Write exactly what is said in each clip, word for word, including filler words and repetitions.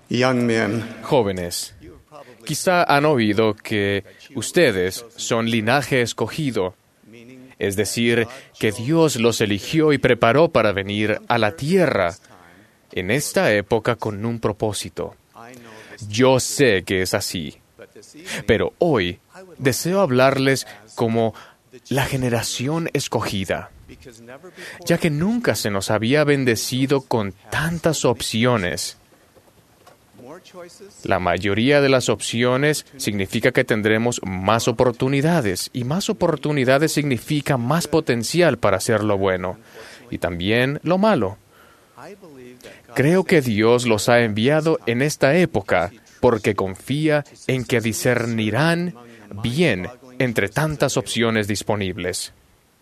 Young men, Jóvenes, quizá han oído que ustedes son linaje escogido, es decir, que Dios los eligió y preparó para venir a la tierra en esta época con un propósito. Yo sé que es así, pero hoy deseo hablarles como la generación escogida, ya que nunca se nos había bendecido con tantas opciones. La mayoría de las opciones significa que tendremos más oportunidades, y más oportunidades significa más potencial para hacer lo bueno, y también lo malo. Creo que Dios los ha enviado en esta época porque confía en que discernirán bien entre tantas opciones disponibles.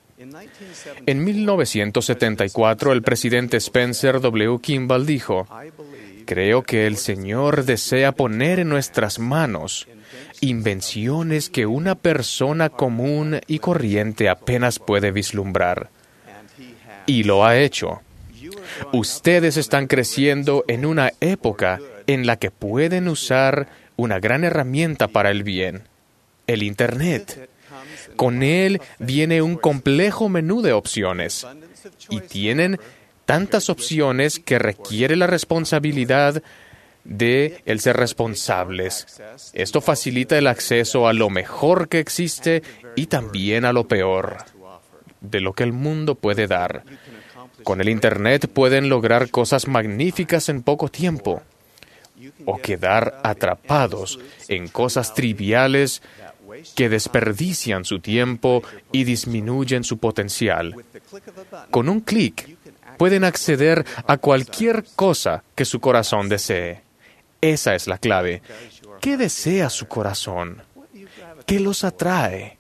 En mil novecientos setenta y cuatro, el presidente Spencer W. Kimball dijo: "Creo que el Señor desea poner en nuestras manos invenciones que una persona común y corriente apenas puede vislumbrar". Y lo ha hecho. Ustedes están creciendo en una época en la que pueden usar una gran herramienta para el bien, el Internet. Con él viene un complejo menú de opciones, y tienen tantas opciones que requiere la responsabilidad de el ser responsables. Esto facilita el acceso a lo mejor que existe y también a lo peor de lo que el mundo puede dar. Con el Internet pueden lograr cosas magníficas en poco tiempo, o quedar atrapados en cosas triviales que desperdician su tiempo y disminuyen su potencial. Con un clic, pueden acceder a cualquier cosa que su corazón desee. Esa es la clave. ¿Qué desea su corazón? ¿Qué los atrae?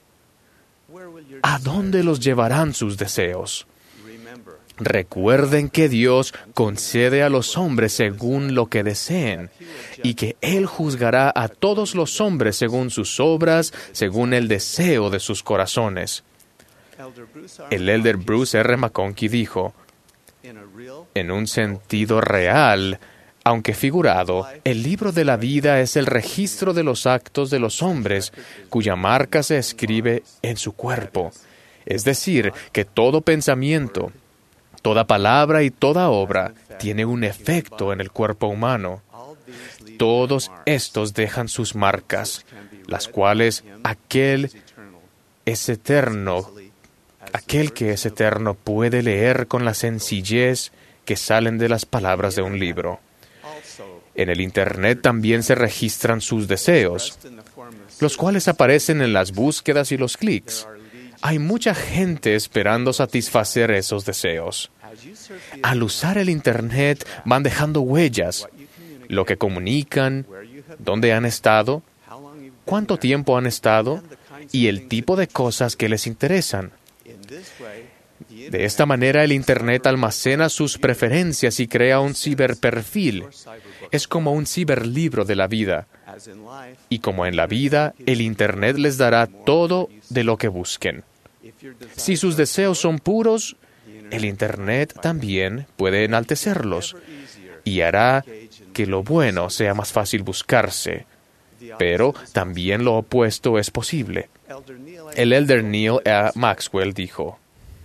¿A dónde los llevarán sus deseos? Recuerden que Dios concede a los hombres según lo que deseen, y que Él juzgará a todos los hombres según sus obras, según el deseo de sus corazones. El elder Bruce R. McConkie dijo: "En un sentido real, aunque figurado, el libro de la vida es el registro de los actos de los hombres, cuya marca se escribe en su cuerpo. Es decir, que todo pensamiento, toda palabra y toda obra tiene un efecto en el cuerpo humano. Todos estos dejan sus marcas, las cuales aquel es eterno, aquel que es eterno puede leer con la sencillez que salen de las palabras de un libro. En el Internet también se registran sus deseos, los cuales aparecen en las búsquedas y los clics. Hay mucha gente esperando satisfacer esos deseos. Al usar el Internet van dejando huellas, lo que comunican, dónde han estado, cuánto tiempo han estado y el tipo de cosas que les interesan. De esta manera el Internet almacena sus preferencias y crea un ciberperfil. Es como un ciberlibro de la vida. Y como en la vida, el Internet les dará todo de lo que busquen. Si sus deseos son puros, el Internet también puede enaltecerlos y hará que lo bueno sea más fácil buscarse. Pero también lo opuesto es posible. El elder Neil A. Maxwell dijo: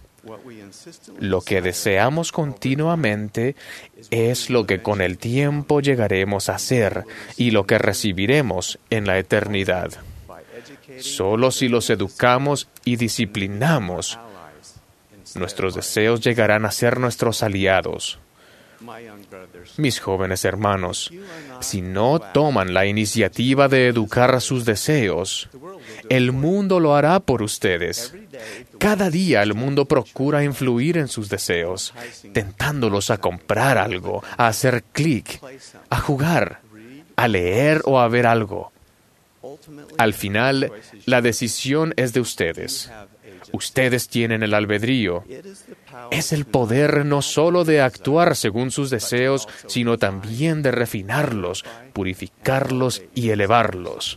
"Lo que deseamos continuamente es lo que con el tiempo llegaremos a ser y lo que recibiremos en la eternidad. Solo si los educamos y disciplinamos, nuestros deseos llegarán a ser nuestros aliados". Mis jóvenes hermanos, si no toman la iniciativa de educar sus deseos, el mundo lo hará por ustedes. Cada día el mundo procura influir en sus deseos, tentándolos a comprar algo, a hacer clic, a jugar, a leer o a ver algo. Al final, la decisión es de ustedes. Ustedes tienen el albedrío. Es el poder no solo de actuar según sus deseos, sino también de refinarlos, purificarlos y elevarlos.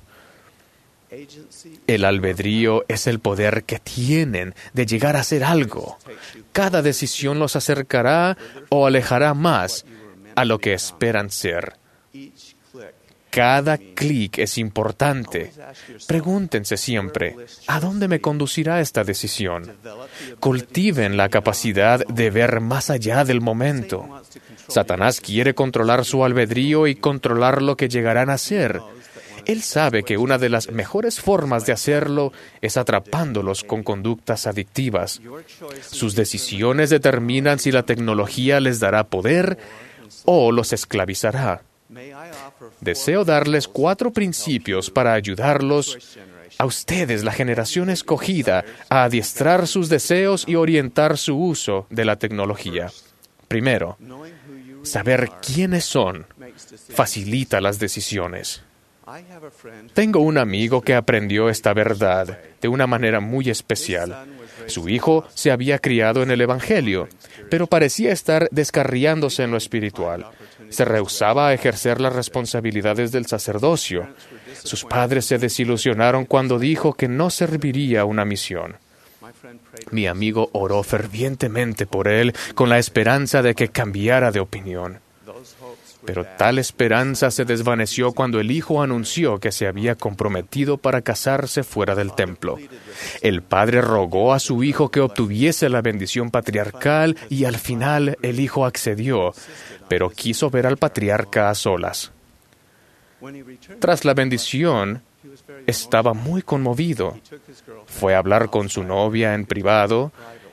El albedrío es el poder que tienen de llegar a hacer algo. Cada decisión los acercará o alejará más a lo que esperan ser. Cada clic es importante. Pregúntense siempre, ¿a dónde me conducirá esta decisión? Cultiven la capacidad de ver más allá del momento. Satanás quiere controlar su albedrío y controlar lo que llegarán a ser. Él sabe que una de las mejores formas de hacerlo es atrapándolos con conductas adictivas. Sus decisiones determinan si la tecnología les dará poder o los esclavizará. Deseo darles cuatro principios para ayudarlos, a ustedes, la generación escogida, a adiestrar sus deseos y orientar su uso de la tecnología. Primero, saber quiénes son facilita las decisiones. Tengo un amigo que aprendió esta verdad de una manera muy especial. Su hijo se había criado en el Evangelio, pero parecía estar descarriándose en lo espiritual. Se rehusaba a ejercer las responsabilidades del sacerdocio. Sus padres se desilusionaron cuando dijo que no serviría una misión. Mi amigo oró fervientemente por él con la esperanza de que cambiara de opinión. Pero tal esperanza se desvaneció cuando el hijo anunció que se había comprometido para casarse fuera del templo. El padre rogó a su hijo que obtuviese la bendición patriarcal y al final el hijo accedió, pero quiso ver al patriarca a solas. Tras la bendición, estaba muy conmovido. Fue a hablar con su novia en privado.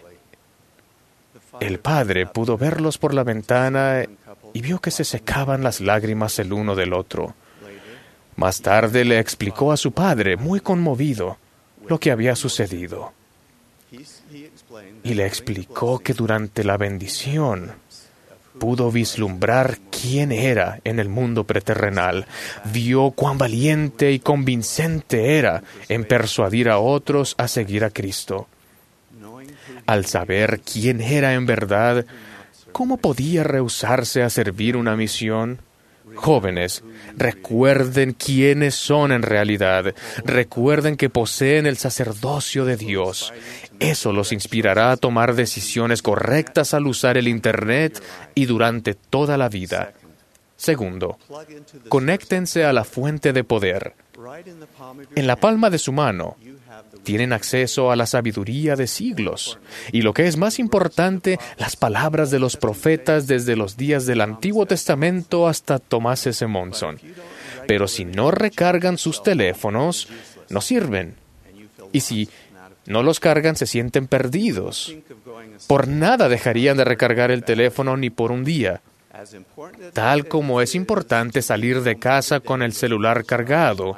El padre pudo verlos por la ventana y vio que se secaban las lágrimas el uno del otro. Más tarde le explicó a su padre, muy conmovido, lo que había sucedido. Y le explicó que durante la bendición pudo vislumbrar quién era en el mundo preterrenal. Vio cuán valiente y convincente era en persuadir a otros a seguir a Cristo. Al saber quién era en verdad, ¿cómo podía rehusarse a servir una misión? Jóvenes, recuerden quiénes son en realidad. Recuerden que poseen el sacerdocio de Dios. Eso los inspirará a tomar decisiones correctas al usar el Internet y durante toda la vida. Segundo, conéctense a la fuente de poder. En la palma de su mano, tienen acceso a la sabiduría de siglos. Y lo que es más importante, las palabras de los profetas desde los días del Antiguo Testamento hasta Thomas S. Monson. Pero si no recargan sus teléfonos, no sirven. Y si no los cargan, se sienten perdidos. Por nada dejarían de recargar el teléfono ni por un día. Tal como es importante salir de casa con el celular cargado,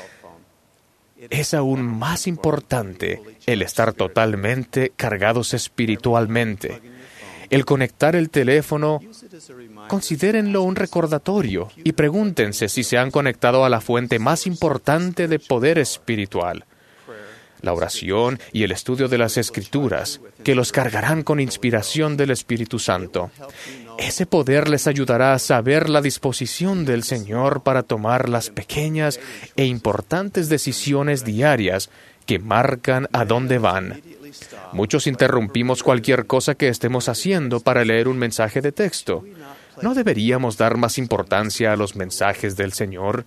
es aún más importante el estar totalmente cargados espiritualmente. El conectar el teléfono, considérenlo un recordatorio y pregúntense si se han conectado a la fuente más importante de poder espiritual. La oración y el estudio de las Escrituras, que los cargarán con inspiración del Espíritu Santo. Ese poder les ayudará a saber la disposición del Señor para tomar las pequeñas e importantes decisiones diarias que marcan a dónde van. Muchos interrumpimos cualquier cosa que estemos haciendo para leer un mensaje de texto. ¿No deberíamos dar más importancia a los mensajes del Señor?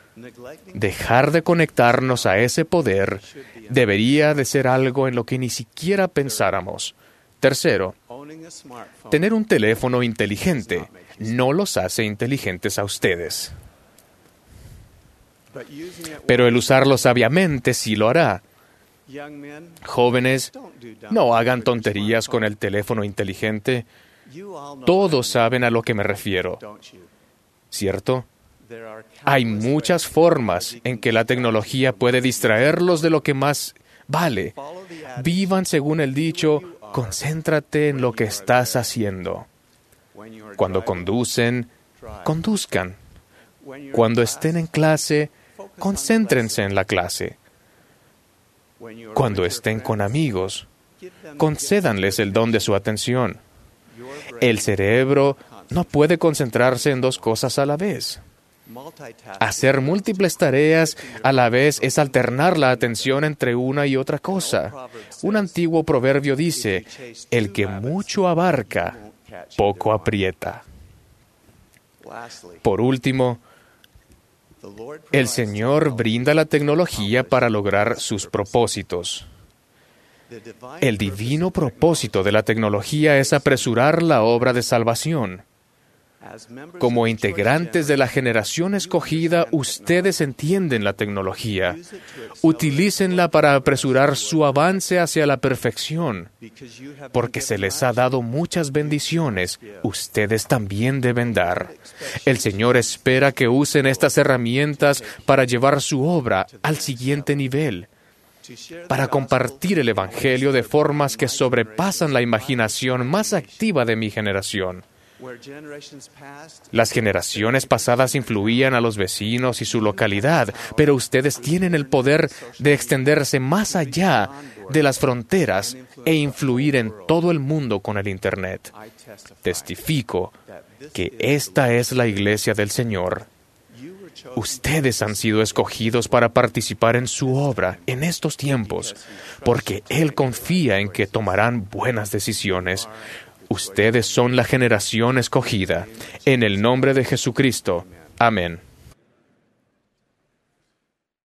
Dejar de conectarnos a ese poder debería de ser algo en lo que ni siquiera pensáramos. Tercero, tener un teléfono inteligente no los hace inteligentes a ustedes. Pero el usarlo sabiamente sí lo hará. Jóvenes, no hagan tonterías con el teléfono inteligente. Todos saben a lo que me refiero, ¿cierto? Hay muchas formas en que la tecnología puede distraerlos de lo que más vale. Vivan según el dicho, concéntrate en lo que estás haciendo. Cuando conducen, conduzcan. Cuando estén en clase, concéntrense en la clase. Cuando estén con amigos, concédanles el don de su atención. El cerebro no puede concentrarse en dos cosas a la vez. Hacer múltiples tareas a la vez es alternar la atención entre una y otra cosa. Un antiguo proverbio dice, el que mucho abarca, poco aprieta. Por último, El Señor brinda la tecnología para lograr sus propósitos. El divino propósito de la tecnología es apresurar la obra de salvación. Como integrantes de la generación escogida, ustedes entienden la tecnología. Utilícenla para apresurar su avance hacia la perfección. Porque se les ha dado muchas bendiciones, ustedes también deben dar. El Señor espera que usen estas herramientas para llevar su obra al siguiente nivel, para compartir el Evangelio de formas que sobrepasan la imaginación más activa de mi generación. Las generaciones pasadas influían a los vecinos y su localidad, pero ustedes tienen el poder de extenderse más allá de las fronteras e influir en todo el mundo con el Internet. Testifico que esta es la iglesia del Señor. Ustedes han sido escogidos para participar en su obra en estos tiempos, porque Él confía en que tomarán buenas decisiones. Ustedes son la generación escogida. En el nombre de Jesucristo. Amén.